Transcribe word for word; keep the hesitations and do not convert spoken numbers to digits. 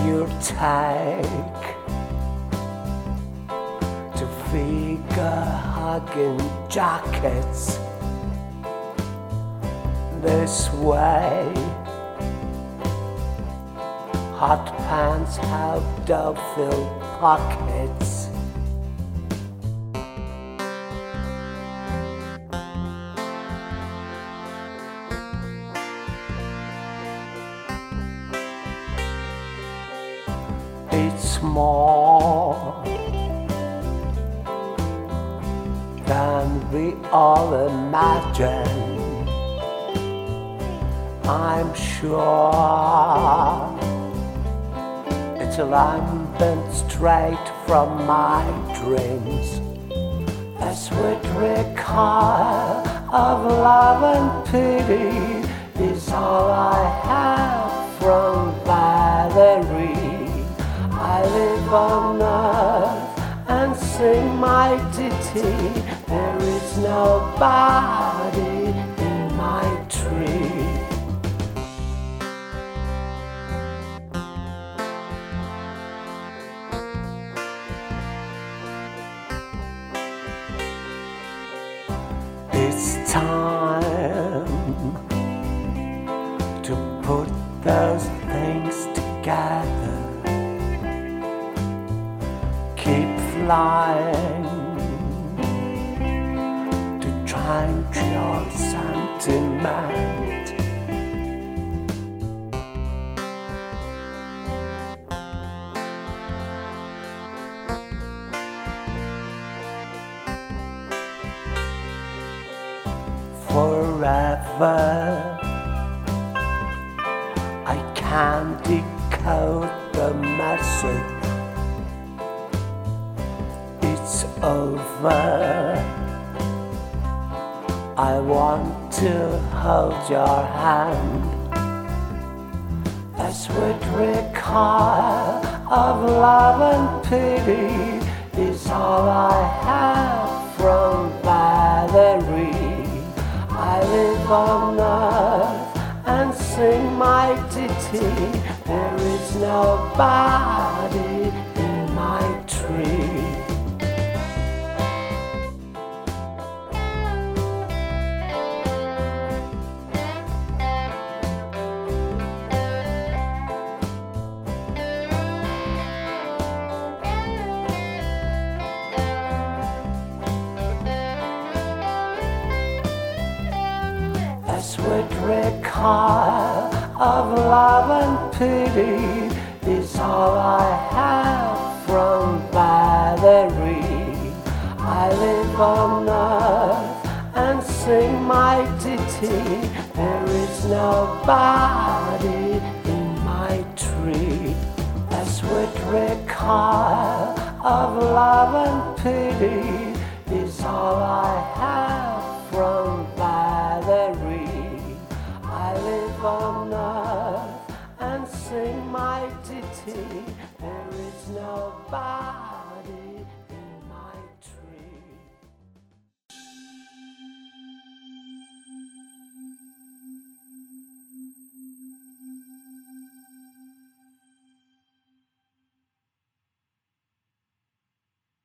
you take to figure hugging jackets this way? Hot pants have dough-filled pockets. It's more than we all imagine, I'm sure. It's a lambent straight from my dreams, a sweet recall of love and pity is all I have from Valerie. I live on earth and sing my ditty. There is nobody in my tree. It's time to put those things together. Keep flying to trench your sentiment. Forever I can't decode the message. It's over. I want to hold your hand. A sweet recall of love and pity is all I have from Valerie. I live on earth and sing my ditty. There is nobody in my tree. A sweet recall of love and pity is all I have from Valerie. I live on earth and sing my ditty. There is nobody in my tree. A sweet recall of love and pity is all I have from Valerie. I live on earth and sing my ditty. There is nobody.